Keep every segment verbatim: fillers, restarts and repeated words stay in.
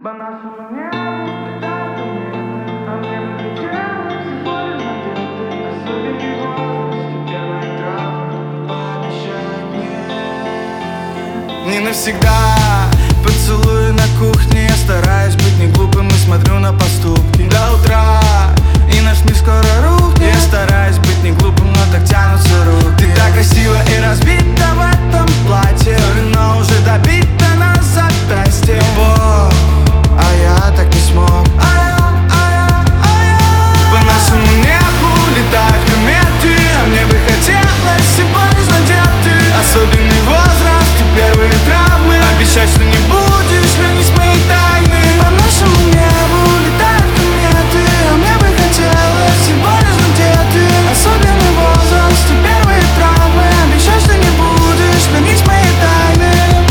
По нашему небу летают кометы, а мне бы хотелось всего лишь надеты. Особенный возраст, первая травма, пообещай мне. Не навсегда поцелуи на кухне. Я стараюсь быть не глупым и смотрю на поступки до утра, и наш мир скоро рухнет. Я стараюсь быть не глупым, но так тянутся руки. Ты так красива и разбита в этом платье, но уже добита на запястье. Во, а я так не смог. А я, а я, а я. По нашему небу летают кометы, а мне бы хотелось всего лишь надеты. Особенный возраст и первые травмы. Обещай, что не будешь хранить мои тайны. По нашему небу летают кометы, а мне бы хотелось всего лишь надеты. Особенный возраст и первые травмы. Обещай, что не будешь хранить мои тайны.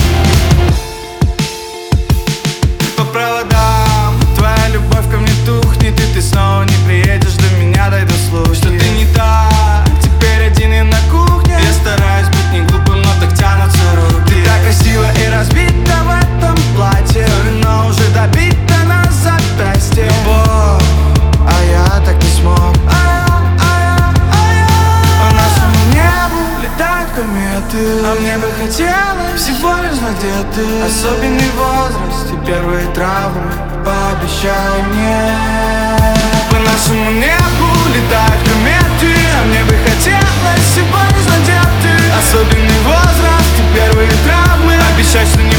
По проводам твоя любовь ко мне тухнет, и ты снова не приедешь до меня, дай дослушать, что ты не так. Теперь один я на кухне. Я стараюсь быть не глупым, но так тянутся руки. Ты так красива и разбита в этом платье, но уже добита на запястье. Во, а я так не смог. А я, а я, а я. По нашему небу летают кометы, А мне бы хотелось всего лишь надеты. особенный возраст и первые травмы. Пообещай мне. По нашему небу летают кометы, а мне бы хотелось всего лишь надеты. Особенный возраст и первые травмы. Обещай, что не